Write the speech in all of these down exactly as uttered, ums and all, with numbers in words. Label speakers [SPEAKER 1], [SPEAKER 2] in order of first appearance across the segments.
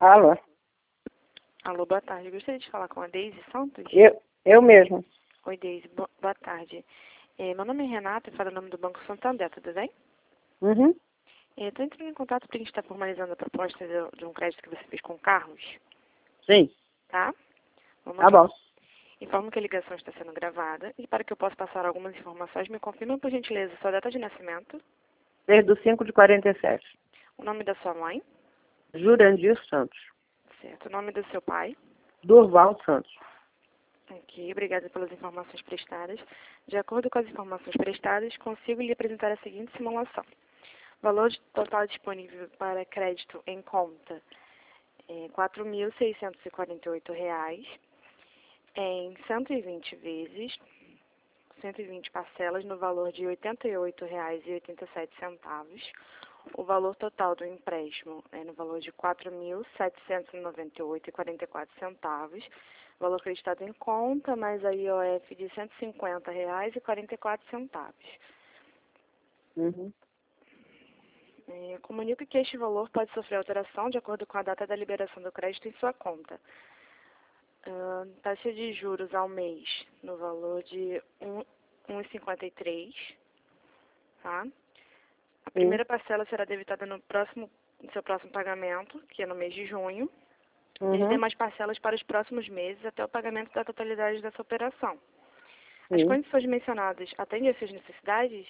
[SPEAKER 1] Alô?
[SPEAKER 2] Alô, boa tarde. Gostaria de falar com a Deise Santos?
[SPEAKER 1] Eu, eu mesmo.
[SPEAKER 2] Oi, Deise. Bo boa tarde. É, meu nome é Renata e falo o nome do Banco Santander, tudo bem?
[SPEAKER 1] Uhum.
[SPEAKER 2] Estou entrando em contato porque a gente está formalizando a proposta de, de um crédito que você fez com Carlos,
[SPEAKER 1] Sim.
[SPEAKER 2] tá? Vamos
[SPEAKER 1] Tá
[SPEAKER 2] lá.
[SPEAKER 1] bom.
[SPEAKER 2] Informo que a ligação está sendo gravada e para que eu possa passar algumas informações, me confirma, por gentileza, sua data de nascimento,
[SPEAKER 1] Desde o cinco de quarenta e sete.
[SPEAKER 2] o nome da sua mãe,
[SPEAKER 1] Jurandir Santos.
[SPEAKER 2] certo? O nome do seu pai.
[SPEAKER 1] Durval Santos.
[SPEAKER 2] Ok, obrigada pelas informações prestadas. De acordo com as informações prestadas, consigo lhe apresentar a seguinte simulação. Valor total disponível para crédito em conta é quatro mil seiscentos e quarenta e oito reais em cento e vinte vezes, cento e vinte parcelas no valor de oitenta e oito reais e oitenta e sete centavos. O valor total do empréstimo é no valor de quatro mil setecentos e noventa e oito reais e quarenta e quatro centavos. Valor acreditado em conta, mais a I O F de cento e cinquenta reais e quarenta e quatro centavos.
[SPEAKER 1] Uhum.
[SPEAKER 2] É, comunico que este valor pode sofrer alteração de acordo com a data da liberação do crédito em sua conta. Uh, taxa de juros ao mês no valor de um vírgula cinquenta e três, tá? A primeira parcela será debitada no, próximo, no seu próximo pagamento, que é no mês de junho, e as
[SPEAKER 1] Uhum.
[SPEAKER 2] demais parcelas para os próximos meses até o pagamento da totalidade dessa operação. As
[SPEAKER 1] Sim.
[SPEAKER 2] condições mencionadas atendem às suas necessidades?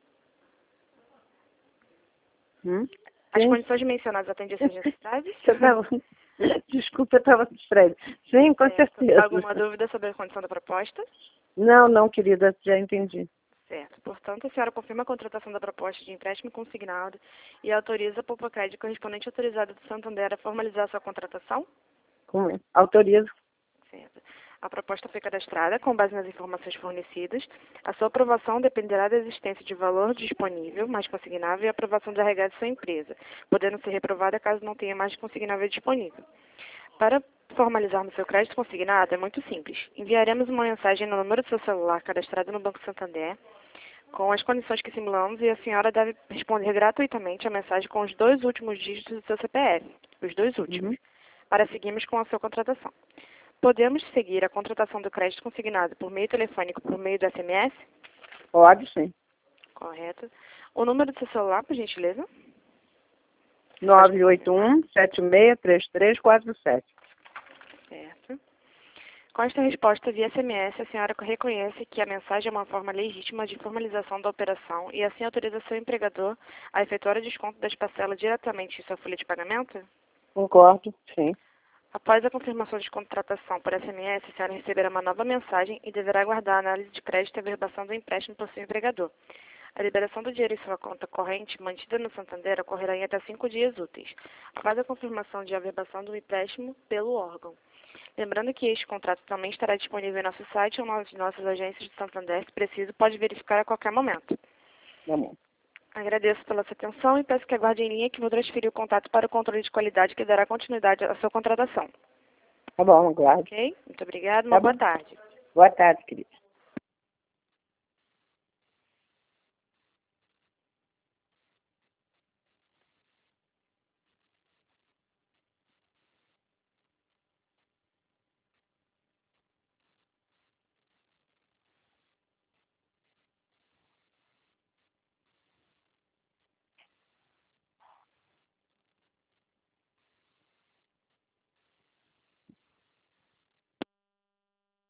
[SPEAKER 1] Hum?
[SPEAKER 2] As
[SPEAKER 1] Sim.
[SPEAKER 2] condições mencionadas atendem às suas necessidades?
[SPEAKER 1] Eu tava... Desculpa, eu estava distraída. Sim, com
[SPEAKER 2] Certo.
[SPEAKER 1] certeza.
[SPEAKER 2] Alguma dúvida sobre a condição da proposta?
[SPEAKER 1] Não, não, querida, já entendi.
[SPEAKER 2] Certo. Portanto, a senhora confirma a contratação da proposta de empréstimo consignado e autoriza a Popocred correspondente autorizada do Santander a formalizar sua contratação?
[SPEAKER 1] Como? Autorizo.
[SPEAKER 2] Certo. A proposta foi cadastrada com base nas informações fornecidas. A sua aprovação dependerá da existência de valor disponível, mais consignável, e a aprovação da regata de sua empresa, podendo ser reprovada caso não tenha mais consignável disponível. Para formalizarmos seu crédito consignado, é muito simples. Enviaremos uma mensagem no número do seu celular cadastrado no Banco Santander, com as condições que simulamos, e a senhora deve responder gratuitamente a mensagem com os dois últimos dígitos do seu C P F, os dois últimos,
[SPEAKER 1] Uhum.
[SPEAKER 2] para seguirmos com a sua contratação. Podemos seguir a contratação do crédito consignado por meio telefônico por meio do S M S?
[SPEAKER 1] Pode, sim.
[SPEAKER 2] Correto. O número do seu celular, por gentileza?
[SPEAKER 1] nove oito um, sete seis três três quatro sete.
[SPEAKER 2] Certo. Com esta resposta via S M S, a senhora reconhece que a mensagem é uma forma legítima de formalização da operação e assim autoriza seu empregador a efetuar o desconto das parcelas diretamente em sua folha de pagamento?
[SPEAKER 1] Concordo, sim.
[SPEAKER 2] Após a confirmação de contratação por S M S, a senhora receberá uma nova mensagem e deverá aguardar a análise de crédito e a averbação do empréstimo por seu empregador. A liberação do dinheiro em sua conta corrente, mantida no Santander, ocorrerá em até cinco dias úteis, após a confirmação de averbação do empréstimo pelo órgão. Lembrando que este contrato também estará disponível em nosso site ou nas nossas agências de Santander, se preciso, pode verificar a qualquer momento.
[SPEAKER 1] Tá bom.
[SPEAKER 2] Agradeço pela sua atenção e peço que aguarde em linha que vou transferir o contato para o controle de qualidade que dará continuidade à sua contratação.
[SPEAKER 1] Tá bom, aguardo.
[SPEAKER 2] Ok? Muito obrigada. Uma
[SPEAKER 1] Tá
[SPEAKER 2] boa
[SPEAKER 1] bom.
[SPEAKER 2] tarde.
[SPEAKER 1] Boa tarde, querida.